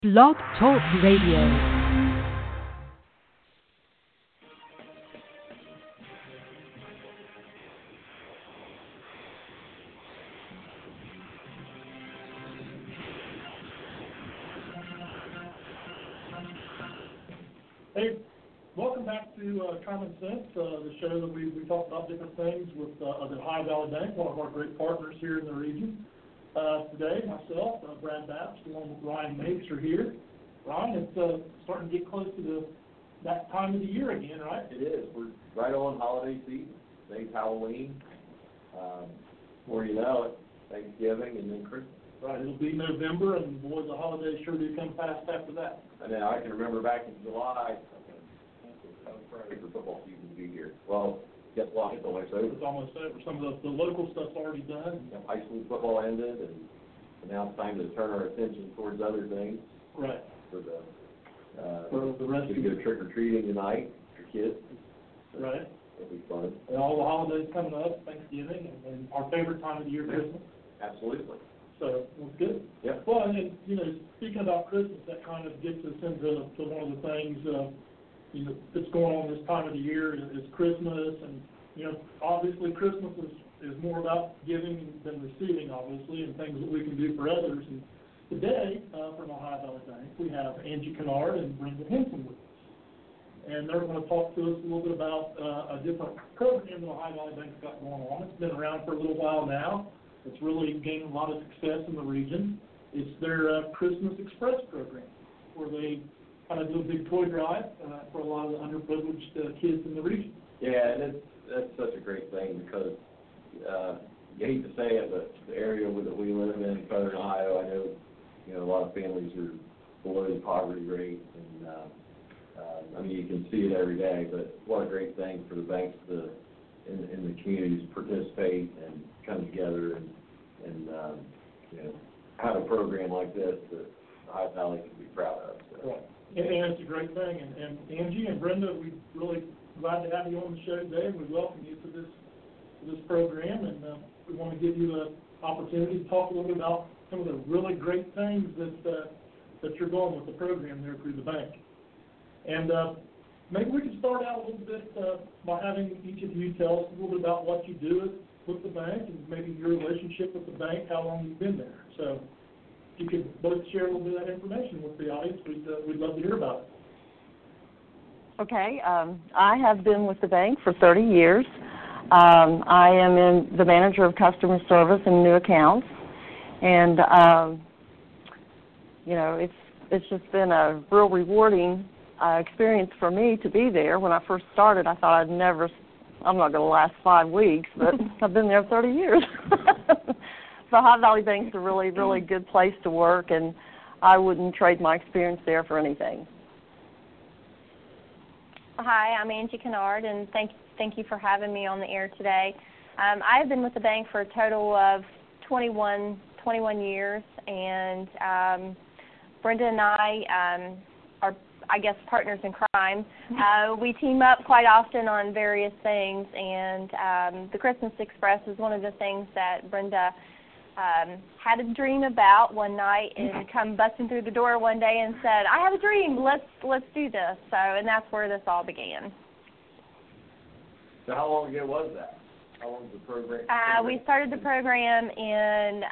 Blog Talk Radio. Hey, welcome back to Common Sense, the show that we talk about different things with the Ohio Valley Bank, one of our great partners here in the region. Today, myself, Brad Bapst, along with Ryan Mapes are here. Ryan, it's starting to get close to that time of the year again, right? It is. We're right on holiday season. Today's Halloween. Before you know it, Thanksgiving and then Christmas. Right, it'll be November, and boy, the holidays sure do come fast after that. I know. I can remember back in July, I was ready for football season to be here. Well, guess what? It's almost over. It's almost over. Some of the local stuff's already done. High school football ended, and now it's time to turn our attention towards other things. Right. For the rest of to go trick-or-treating tonight for kids. Right. It'll be fun. And all the holidays coming up, Thanksgiving, and our favorite time of the year, Christmas. Absolutely. So, that's good. Yep. Well, and, speaking about Christmas, that kind of gets us into one of the things, that's going on this time of the year is Christmas. And, obviously Christmas is more about giving than receiving, obviously, and things that we can do for others. And today, from Ohio Valley Bank, we have Angie Kennard and Brenda Henson with us. And they're going to talk to us a little bit about a different program that Ohio Valley Bank's got going on. It's been around for a little while now. It's really gained a lot of success in the region. It's their Christmas Express program, where they kind of do a big toy drive for a lot of the underprivileged kids in the region. Yeah, and that's such a great thing because you hate to say it, but the area that we live in, Southern Ohio, I know, a lot of families are below the poverty rate, and you can see it every day. But what a great thing for the banks in the communities to participate and come together and have a program like this that Ohio Valley can be proud of. So. Right. And it's a great thing. And Angie and Brenda, we're really glad to have you on the show today, and we welcome you to this program. And we want to give you the opportunity to talk a little bit about some of the really great things that you're doing with the program there through the bank. And maybe we could start out a little bit by having each of you tell us a little bit about what you do with the bank and maybe your relationship with the bank, how long you've been there. So if you could both share a little bit of that information with the audience, we'd love to hear about it. Okay. I have been with the bank for 30 years. I am the manager of customer service and new accounts. And, it's just been a real rewarding experience for me to be there. When I first started, I thought I'm not going to last 5 weeks, but I've been there 30 years. So Ohio Valley Bank is a really, really good place to work, and I wouldn't trade my experience there for anything. Hi, I'm Angie Kennard, and thank you for having me on the air today. I have been with the bank for a total of 21 years, and Brenda and I are, I guess, partners in crime. We team up quite often on various things, and the Christmas Express is one of the things that Brenda had a dream about one night and come busting through the door one day and said, I have a dream, let's do this. So, and that's where this all began. So how long ago was that? How long was the program? We started the program in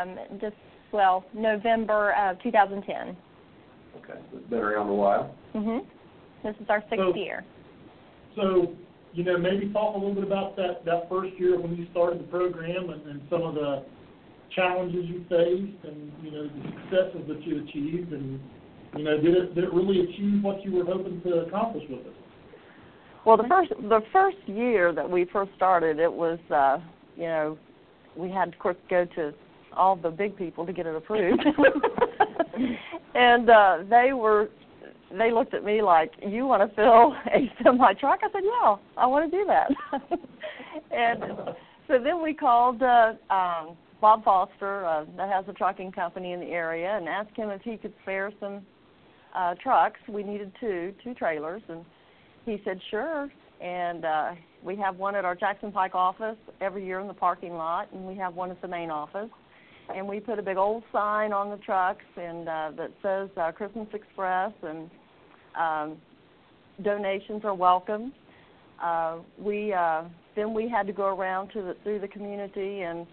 November of 2010. Okay, so it's been around a while. Mm-hmm. This is our sixth year. So, maybe talk a little bit about that first year when you started the program and some of the challenges you faced and, the successes that you achieved. And, did it really achieve what you were hoping to accomplish with it? Well, the first year that we first started, it was, we had, of course, go to all the big people to get it approved. And they looked at me like, you want to fill a semi-truck? I said, yeah, I want to do that. And so then we called Bob Foster, that has a trucking company in the area, and asked him if he could spare some trucks. We needed two trailers, and he said, sure. And we have one at our Jackson Pike office every year in the parking lot, and we have one at the main office. and we put a big old sign on the trucks and that says Christmas Express, and donations are welcome. Then we had to go around through the community and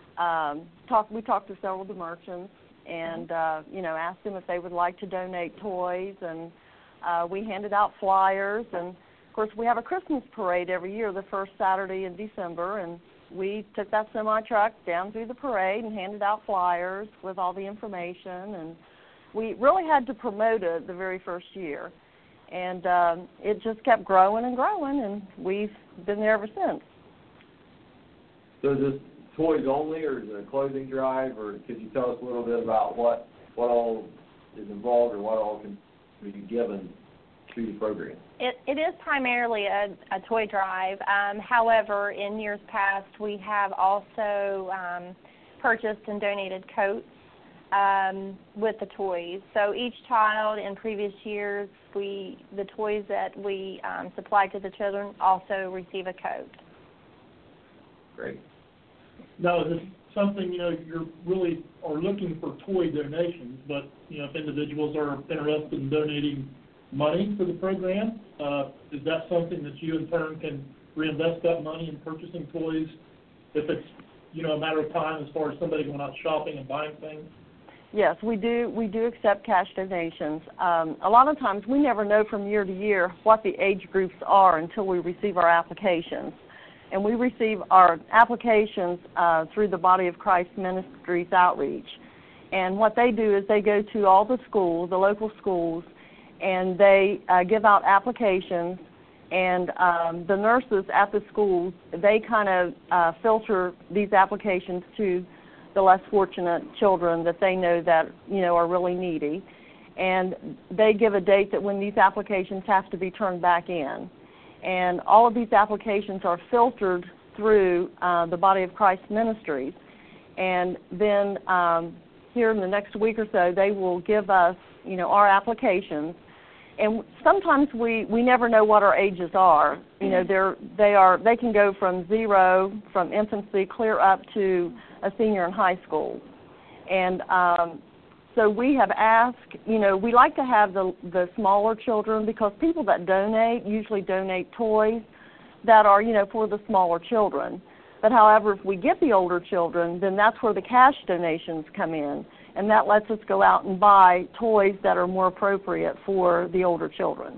we talked to several of the merchants and asked them if they would like to donate toys, and we handed out flyers, and of course we have a Christmas parade every year the first Saturday in December, and we took that semi-truck down through the parade and handed out flyers with all the information, and we really had to promote it the very first year. And it just kept growing and growing, and we've been there ever since. So is this toys only, or is it a clothing drive, or could you tell us a little bit about what all is involved or what all can be given to the program? It is primarily a toy drive. However, in years past, we have also purchased and donated coats with the toys. So each child in previous years, the toys that we supply to the children also receive a coat. Great. Now, is this something, you're really are looking for toy donations, but, if individuals are interested in donating money for the program, is that something that you in turn can reinvest that money in purchasing toys if it's, a matter of time as far as somebody going out shopping and buying things? Yes, we do accept cash donations. A lot of times we never know from year to year what the age groups are until we receive our applications. And we receive our applications through the Body of Christ Ministries outreach. And what they do is they go to all the schools, the local schools, and they give out applications. And the nurses at the schools, they kind of filter these applications to the less fortunate children that they know that, are really needy. And they give a date that when these applications have to be turned back in. And all of these applications are filtered through the Body of Christ Ministries. And then here in the next week or so, they will give us, our applications. And sometimes we never know what our ages are. They can go from zero, from infancy, clear up to a senior in high school. And so we have asked, we like to have the smaller children because people that donate usually donate toys that are, for the smaller children. But however, if we get the older children, then that's where the cash donations come in. And that lets us go out and buy toys that are more appropriate for the older children.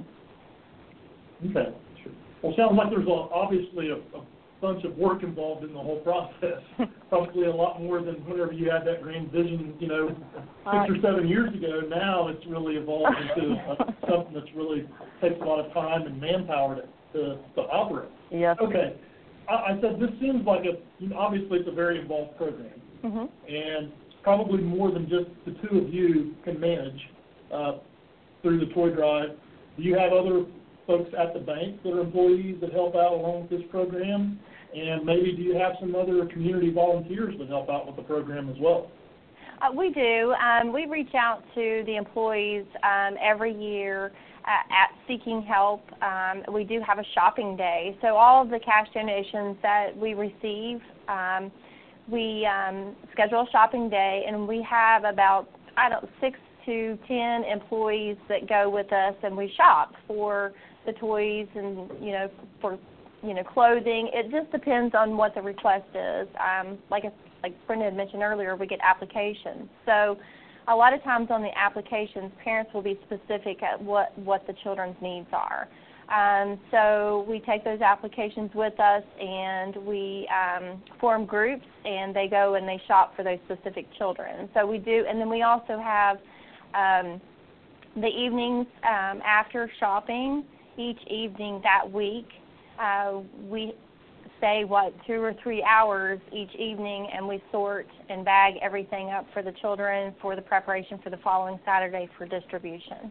Okay. Sure. Well, it sounds like there's obviously a bunch of work involved in the whole process. Probably a lot more than whenever you had that grand vision, 6 or 7 years ago. Now it's really evolved into something that's really takes a lot of time and manpower to operate. Yes. Okay. I said this seems like obviously it's a very involved program. Mm-hmm. And probably more than just the two of you can manage through the toy drive. Do you have other folks at the bank that are employees that help out along with this program? And maybe do you have some other community volunteers that help out with the program as well? We do. We reach out to the employees every year at seeking help. We do have a shopping day. So all of the cash donations that we receive, we schedule a shopping day, and we have about 6 to 10 employees that go with us, and we shop for the toys and for clothing. It just depends on what the request is. Like Brenda had mentioned earlier, we get applications. So a lot of times on the applications, parents will be specific at what the children's needs are. So we take those applications with us, and we form groups, and they go and they shop for those specific children. So we do, and then we also have the evenings after shopping. Each evening that week, we stay 2 or 3 hours each evening, and we sort and bag everything up for the children for the preparation for the following Saturday for distribution.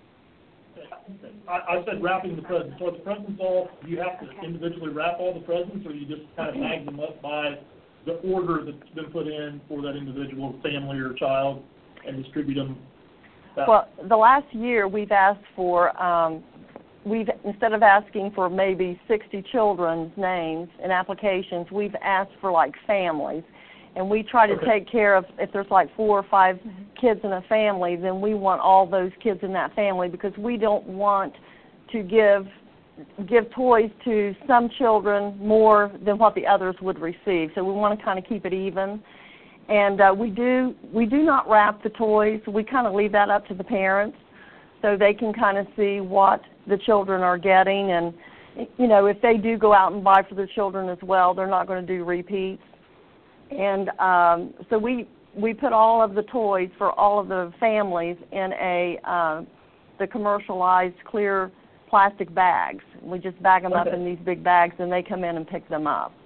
I said wrapping the presents. So the presents all, do you have to individually wrap all the presents, or you just kind of bag them up by the order that's been put in for that individual family or child and distribute them? Well, the last year we've asked for, instead of asking for maybe 60 children's names and applications, we've asked for families. And we try to take care of, if there's like 4 or 5 kids in a family, then we want all those kids in that family, because we don't want to give toys to some children more than what the others would receive. So we want to kind of keep it even. And we do not wrap the toys. We kind of leave that up to the parents so they can kind of see what the children are getting. And, you know, if they do go out and buy for the children as well, they're not going to do repeats. And so we put all of the toys for all of the families in the commercialized clear plastic bags. We just bag them up in these big bags, and they come in and pick them up.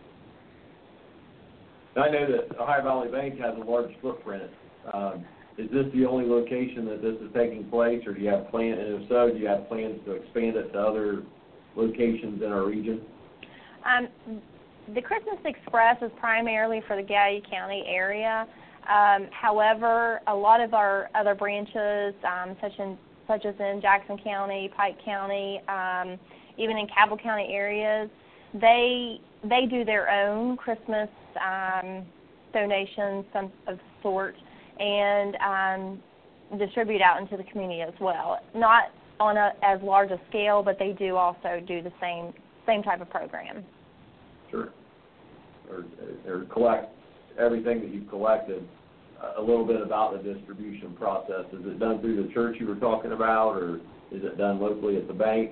I know that Ohio Valley Bank has a large footprint. Is this the only location that this is taking place, or do you have plans, and if so, do you have plans to expand it to other locations in our region? The Christmas Express is primarily for the Gallia County area. However, a lot of our other branches, such as in Jackson County, Pike County, even in Cabell County areas, they do their own Christmas donations of sort and distribute out into the community as well. Not on as large a scale, but they do also do the same type of program. Sure. Or collect everything that you've collected. A little bit about the distribution process. Is it done through the church you were talking about, or is it done locally at the bank?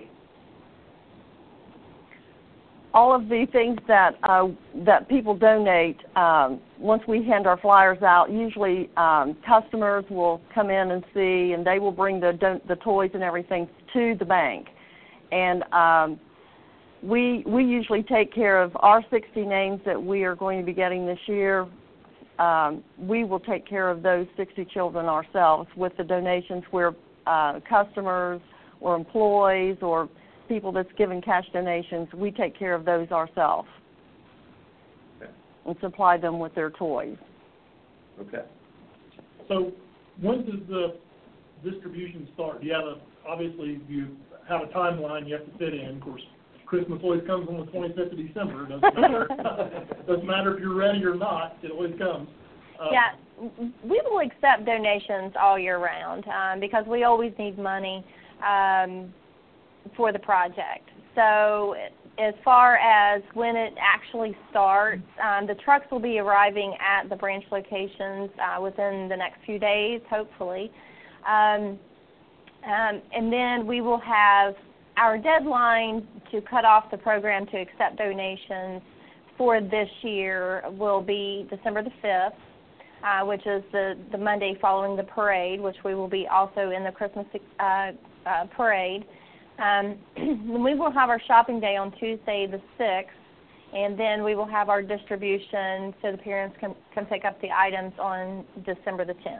All of the things that people donate, once we hand our flyers out, usually customers will come in and see, and they will bring the toys and everything to the bank. And we usually take care of our 60 names that we are going to be getting this year. We will take care of those 60 children ourselves with the donations where customers or employees or people that's given cash donations, we take care of those ourselves. Okay. And supply them with their toys. Okay. So when does the distribution start? Do you have obviously you have a timeline you have to fit in. Of course, Christmas always comes on the 25th of December. It doesn't matter. Doesn't matter if you're ready or not. It always comes. Yeah, we will accept donations all year round because we always need money for the project. So as far as when it actually starts, the trucks will be arriving at the branch locations within the next few days, hopefully. And then we will have our deadline to cut off the program to accept donations for this year will be December the 5th, which is the Monday following the parade, which we will be also in the Christmas parade. We will have our shopping day on Tuesday the 6th, and then we will have our distribution so the parents can pick up the items on December the 10th.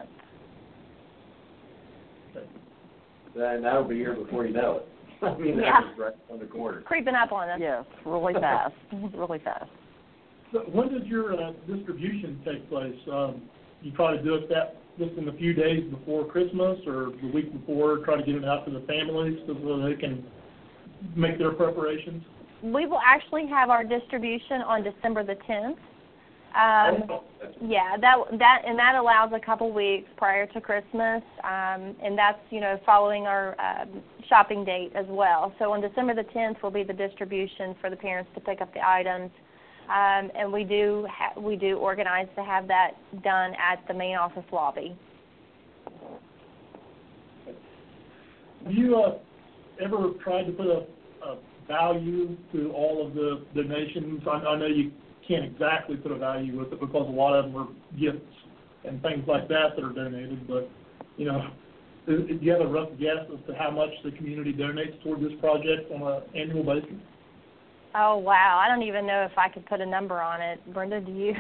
Then that'll be here before you know it. I mean, Yeah. that's right on the corner. Creeping up on us. Yes, really fast, really fast. So when does your distribution take place? You try to do it just in a few days before Christmas or the week before, try to get it out to the families so they can make their preparations? We will actually have our distribution on December the 10th. Yeah, that allows a couple weeks prior to Christmas, and that's following our shopping date as well. So on December the 10th will be the distribution for the parents to pick up the items, and we do organize to have that done at the main office lobby. Have you ever tried to put a value to all of the donations? I know you can't exactly put a value with it because a lot of them are gifts and things like that are donated, but do you have a rough guess as to how much the community donates toward this project on an annual basis? Oh, wow. I don't even know if I could put a number on it. Brenda, do you?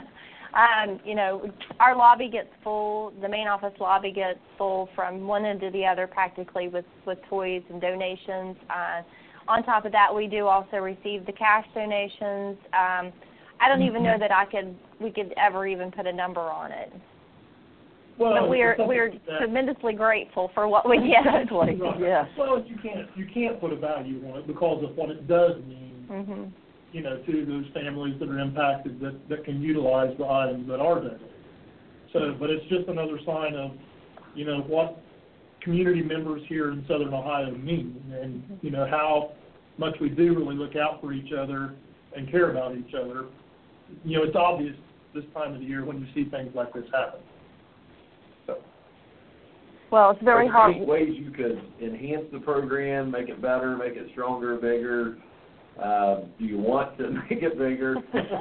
Our lobby gets full, the main office lobby gets full from one end to the other practically with toys and donations. On top of that, we do also receive the cash donations. I don't even know that we could ever even put a number on it. Well, but we're tremendously grateful for what we get. Exactly. Yeah. Well, you can't put a value on it because of what it does mean. Mm-hmm. to those families that are impacted that can utilize the items that are donated. So, but it's just another sign of, what community members here in Southern Ohio mean, and, how much we do really look out for each other and care about each other. It's obvious this time of the year when you see things like this happen. So. Well, it's very hard. Are there ways you could enhance the program, make it better, make it stronger, bigger? Do you want to make it bigger?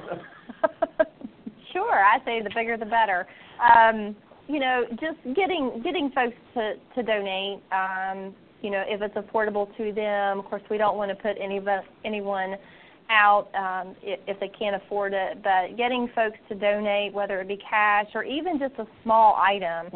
Sure, I say the bigger the better. Just getting folks to donate. If it's affordable to them. Of course, we don't want to put anyone out if they can't afford it. But getting folks to donate, whether it be cash or even just a small item,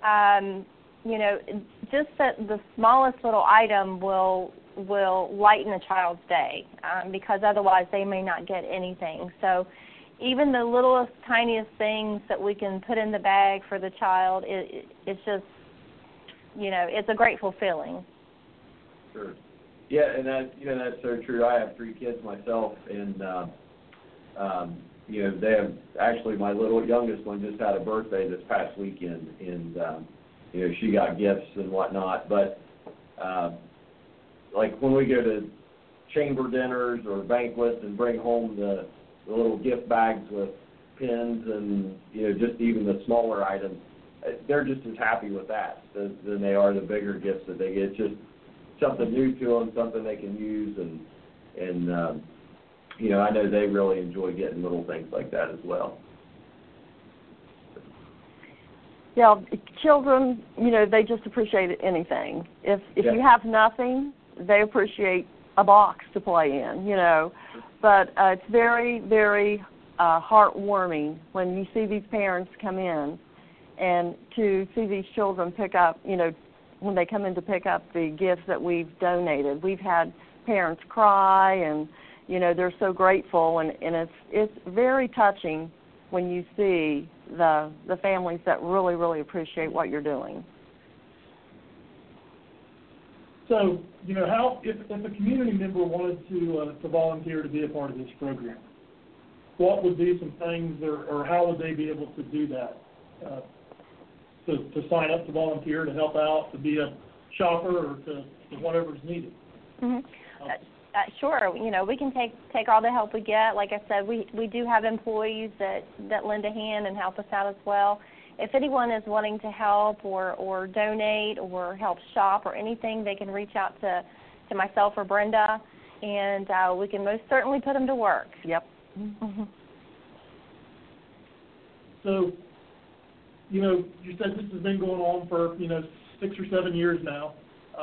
just the smallest little item will lighten a child's day because otherwise they may not get anything. So even the littlest, tiniest things that we can put in the bag for the child, it's just, it's a grateful feeling. Sure. Yeah, and that's so true. I have 3 kids myself, and they have actually my youngest one just had a birthday this past weekend, and she got gifts and whatnot. But like when we go to chamber dinners or banquets and bring home the little gift bags with pins and just even the smaller items, they're just as happy with that than they are the bigger gifts that they get. It's just something new to them, something they can use, and I know they really enjoy getting little things like that as well. Yeah, children, they just appreciate anything. If you have nothing, they appreciate a box to play in, But it's very, very heartwarming when you see these parents come in and to see these children pick up, when they come in to pick up the gifts that we've donated. We've had parents cry and, they're so grateful, and it's very touching when you see the families that really, really appreciate what you're doing. So, how if a community member wanted to volunteer to be a part of this program, what would be some things, or how would they be able to do that? To sign up to volunteer, to help out, to be a shopper, or to whatever's needed. Mm-hmm. Sure. We can take all the help we get. Like I said, we do have employees that lend a hand and help us out as well. If anyone is wanting to help or donate or help shop or anything, they can reach out to myself or Brenda, and we can most certainly put them to work. Yep. Mm-hmm. So, you said this has been going on for, 6 or 7 years now.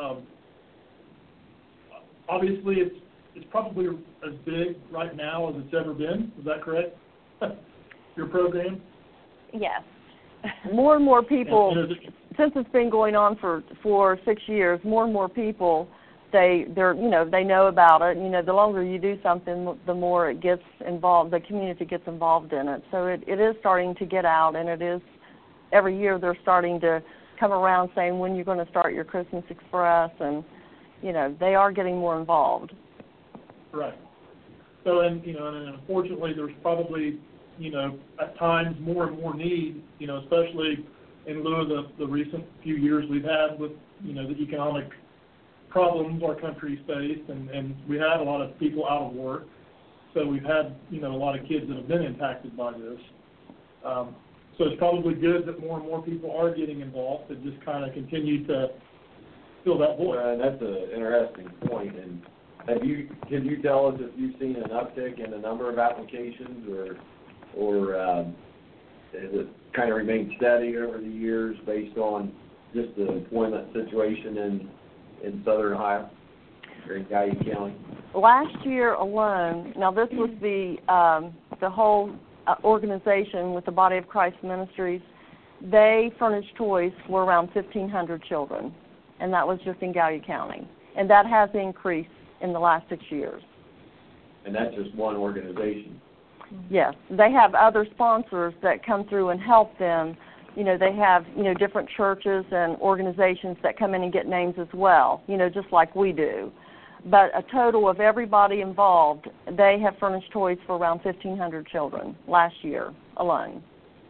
Obviously, it's probably as big right now as it's ever been. Is that correct? Your program? Yes. More and more people, since it's been going on for 6 years, more and more people, they know about it. The longer you do something, the more it gets involved, the community gets involved in it. So it is starting to get out, and it is, every year they're starting to come around saying when you're going to start your Christmas Express, and, they are getting more involved. Right. So, and unfortunately there's probably, at times more and more need, especially in lieu of the recent few years we've had with, the economic problems our country's faced, and we had a lot of people out of work. So we've had, a lot of kids that have been impacted by this. So it's probably good that more and more people are getting involved to just kind of continue to fill that void. That's an interesting point. And can you tell us if you've seen an uptick in the number of applications, or has it kind of remained steady over the years based on just the employment situation in Southern Ohio or in Guyatt County? Last year alone, now this was the whole organization with the Body of Christ Ministries, they furnished toys for around 1,500 children, and that was just in Guyatt County. And that has increased in the last 6 years. And that's just one organization? Yes. They have other sponsors that come through and help them. They have, different churches and organizations that come in and get names as well, just like we do. but a total of everybody involved, they have furnished toys for around 1,500 children last year alone.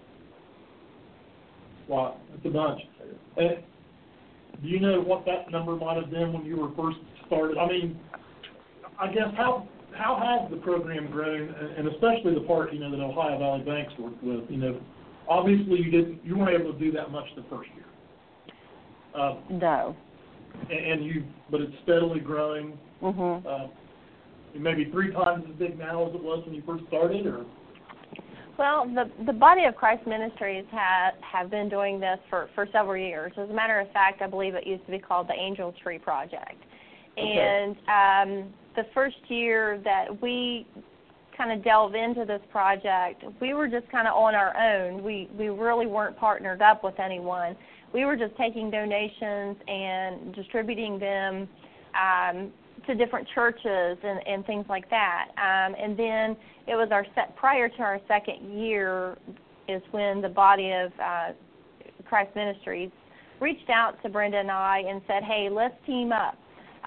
Wow, that's a bunch. And do you know what that number might have been when you were first started? I mean, I guess how has the program grown, and especially the part, that Ohio Valley Banks worked with? Obviously you weren't able to do that much the first year. No. But it's steadily growing. Mm-hmm. Maybe 3 times as big now as it was when you first started, or? Well, the Body of Christ Ministries have been doing this for several years. As a matter of fact, I believe it used to be called the Angel Tree Project. Okay. And the first year that we kind of delve into this project, we were just kind of on our own. We really weren't partnered up with anyone. We were just taking donations and distributing them to different churches and things like that. And then it was prior to our second year is when the Body of Christ Ministries reached out to Brenda and I and said, hey, let's team up.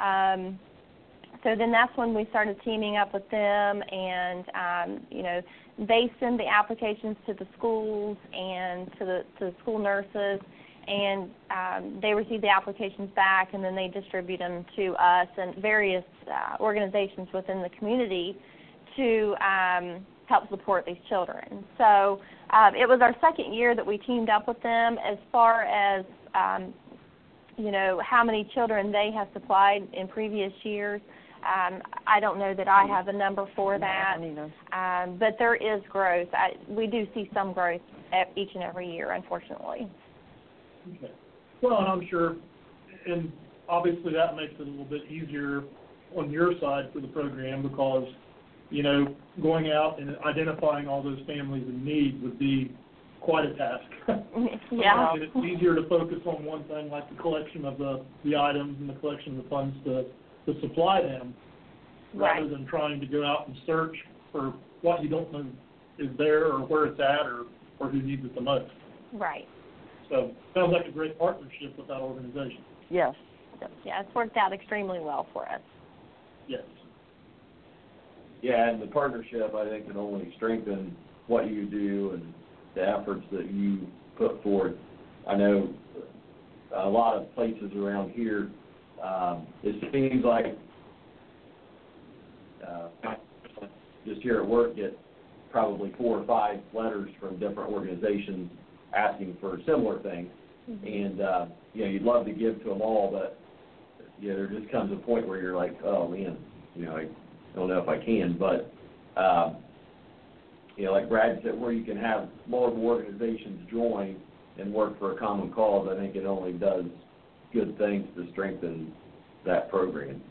So then that's when we started teaming up with them, and they send the applications to the schools and to the school nurses, and they receive the applications back, and then they distribute them to us and various organizations within the community to help support these children. So it was our second year that we teamed up with them. As far as how many children they have supplied in previous years, I don't know that I have a number for that, but there is growth. We do see some growth each and every year, unfortunately. Okay. Well, and I'm sure, and obviously that makes it a little bit easier on your side for the program because, going out and identifying all those families in need would be quite a task. Yeah. And it's easier to focus on one thing like the collection of the items and the collection of the funds to supply them, rather than trying to go out and search for what you don't know is there or where it's at or who needs it the most. Right. So sounds like a great partnership with that organization. Yes. Yeah, it's worked out extremely well for us. Yes. Yeah, and the partnership, I think, can only strengthen what you do and the efforts that you put forth. I know a lot of places around here, it seems like just here at work get probably 4 or 5 letters from different organizations asking for similar things. Mm-hmm. And, you'd love to give to them all, but, there just comes a point where you're like, oh, man, I don't know if I can. But, like Brad said, where you can have multiple organizations join and work for a common cause, I think it only does good things to strengthen that program.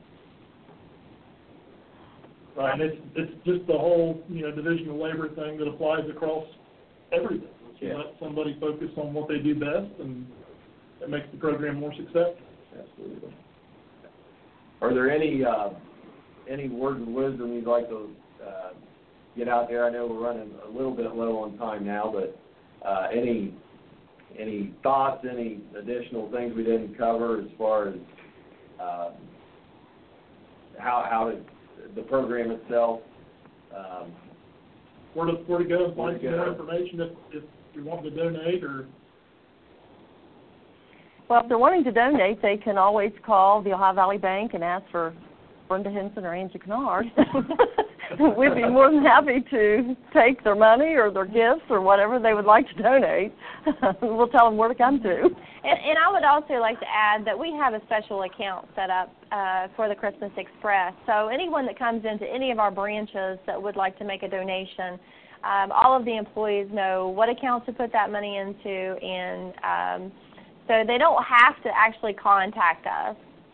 Right, and it's just the whole, division of labor thing that applies across everything. Yeah. Let somebody focus on what they do best, and it makes the program more successful. Absolutely. Are there any words of wisdom you'd like to get out there? I know we're running a little bit low on time now, but any thoughts, any additional things we didn't cover as far as how the program itself? Where to go and find some more information if you want to donate or? Well, if they're wanting to donate, they can always call the Ohio Valley Bank and ask for Brenda Henson or Angie Kennard. We'd be more than happy to take their money or their gifts or whatever they would like to donate. We'll tell them where to come to. And I would also like to add that we have a special account set up for the Christmas Express. So anyone that comes into any of our branches that would like to make a donation, all of the employees know what account to put that money into, and so they don't have to actually contact us.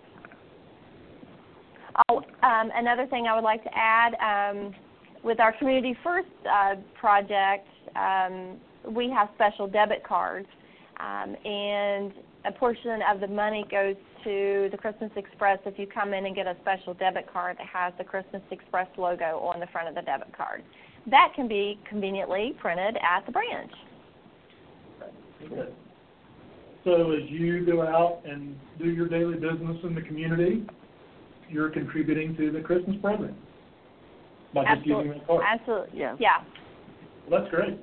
Another thing I would like to add, with our Community First project, we have special debit cards, and a portion of the money goes to the Christmas Express if you come in and get a special debit card that has the Christmas Express logo on the front of the debit card. That can be conveniently printed at the branch. Good. So as you go out and do your daily business in the community, you're contributing to the Christmas program by just using that card. Absolutely, yeah. Yeah. Well, that's great.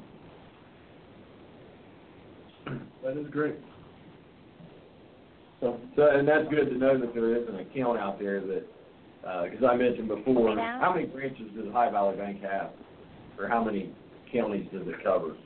That is great. So, and that's good to know that there is an account out there that, because I mentioned before, Yeah. how many branches does High Valley Bank have? Or how many counties does it cover?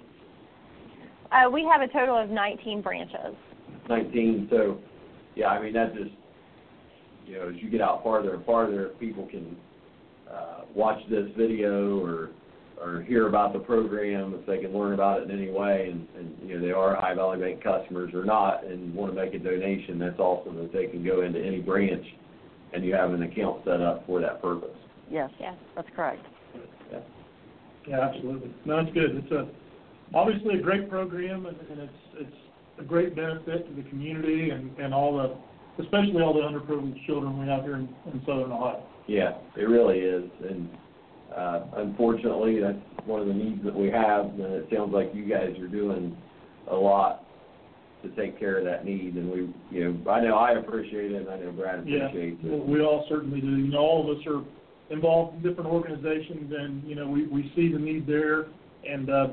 We have a total of 19 branches. 19, so, yeah, I mean, that just, as you get out farther and farther, people can watch this video or hear about the program, if they can learn about it in any way, and they are High Valley Bank customers or not and want to make a donation, that's awesome that they can go into any branch and you have an account set up for that purpose. Yes, that's correct. Yeah. yeah, absolutely. No, it's good. It's obviously a great program, and it's a great benefit to the community and all the, especially all the underprivileged children we have here in Southern Ohio. Yeah, it really is, and unfortunately, that's one of the needs that we have, and it sounds like you guys are doing a lot to take care of that need, and we, I know I appreciate it, and I know Brad appreciates it. We all certainly do. All of us are involved in different organizations, and, we see the need there, and, as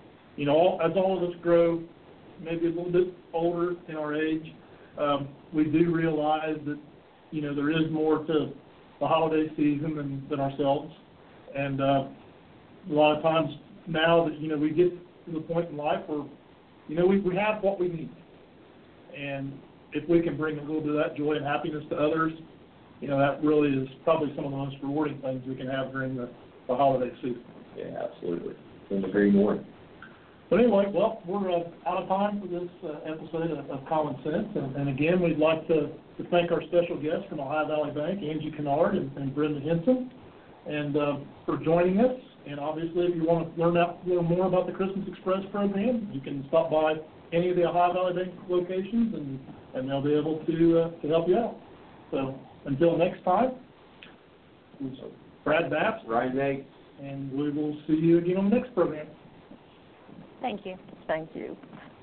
all of us grow, maybe a little bit older in our age, we do realize that, there is more to the holiday season than ourselves. And a lot of times now that, we get to the point in life where, we have what we need. And if we can bring a little bit of that joy and happiness to others, that really is probably some of the most rewarding things we can have during the holiday season. Yeah, absolutely. Couldn't agree more. But anyway, well, we're out of time for this episode of Common Sense. And again, we'd like to thank our special guests from Ohio Valley Bank, Angie Kennard and Brenda Henson, and for joining us. And obviously, if you want to learn more about the Christmas Express program, you can stop by any of the Ohio Valley Bank locations, and they'll be able to help you out. So until next time, this is Brad Bass, Ryan Nate, and we will see you again on the next program. Thank you. Thank you.